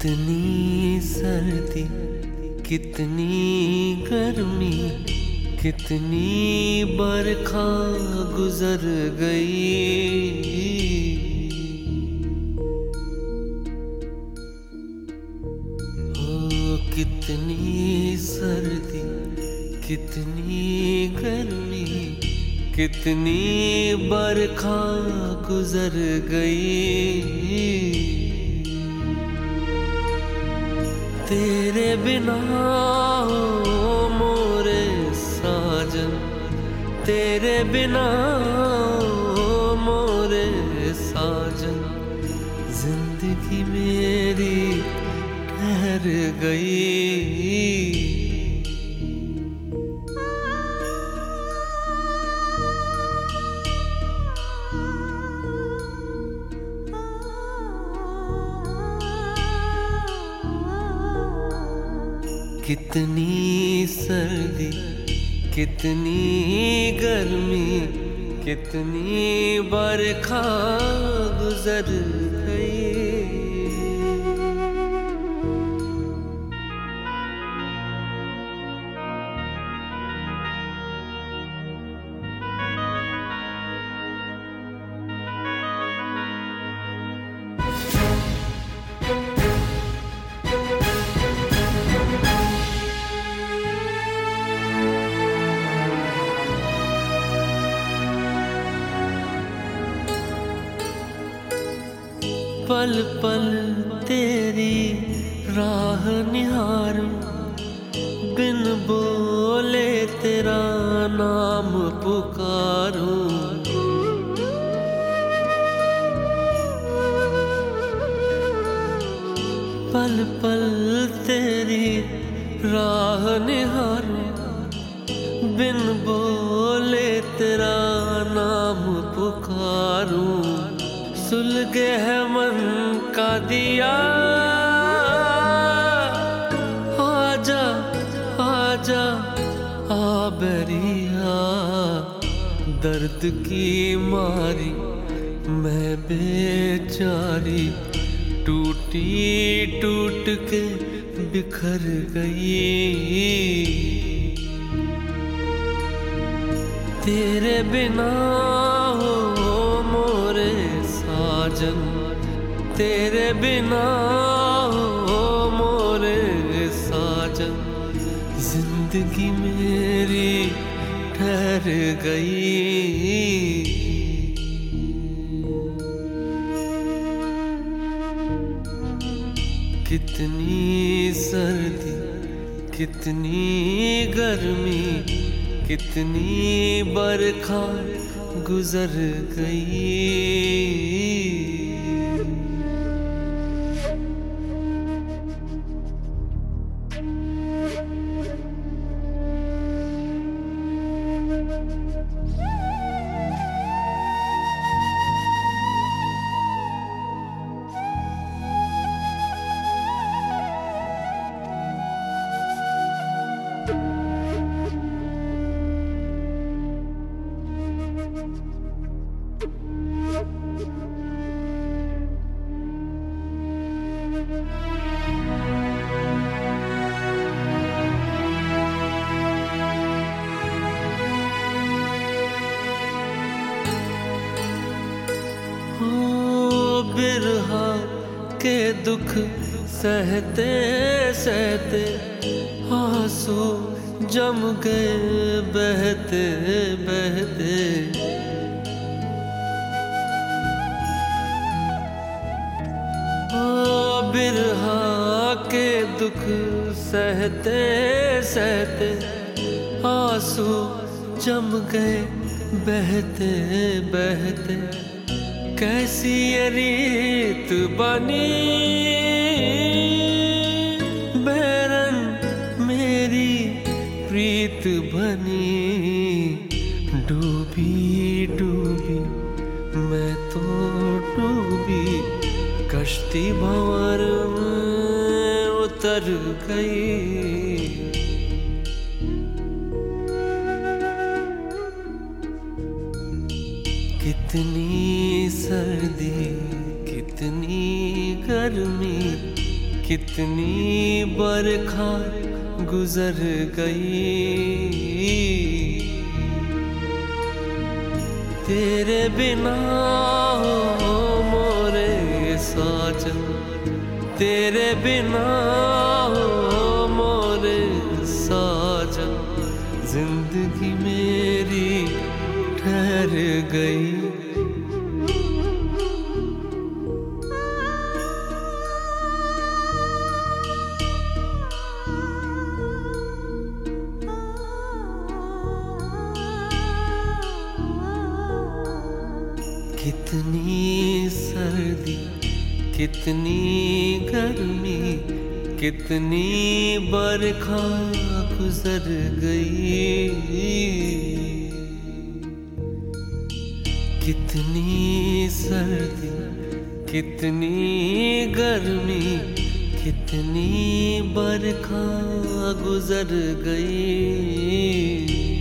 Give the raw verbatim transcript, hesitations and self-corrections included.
कितनी सर्दी, कितनी गर्मी, कितनी बरखा गुजर गई। ओ कितनी सर्दी, कितनी गर्मी, कितनी बरखा गुजर गई। तेरे बिना ओ मोरे साजन, तेरे बिना ओ मोरे साजन, जिंदगी मेरी ठहर गई। कितनी सर्दी, कितनी गर्मी, कितनी बरखा गुजर गई। पल पल तेरी राह निहारूं, बिन बोले तेरा नाम पुकारूं। पल पल तेरी राह निहारूं, बिन बोले तेरा नाम पुकारूं। सुलगे है मन का दिया, आजा आजा आ बरिया। दर्द की मारी मैं बेचारी, टूटी टूट के बिखर गई। तेरे बिना हो मोरे साजन, तेरे बिना हो मोरे साजन, जिंदगी मेरी ठहर गई। कितनी सर्दी, कितनी गर्मी, कितनी बरखा गुजर गई। बिरहा के दुख सहते सहते, आंसू जम गए बहते बहते। ओ बिरहा के दुख सहते सहते, आंसू जम गए बहते बहते। कैसी ये रीत बनी बैरन मेरी प्रीत बनी। डूबी डूबी मैं तो डूबी, कश्ती भंवर में उतर गई। कितनी सर्दी, कितनी गर्मी, कितनी बरखा गुजर गई। तेरे बिना हो मोरे साजन, तेरे बिना हो मोरे साजन, जिंदगी मेरी ठहर गई। कितनी सर्दी, कितनी गर्मी, कितनी बरखा गुजर गई। कितनी सर्दी, कितनी गर्मी, कितनी बरखा गुजर गई।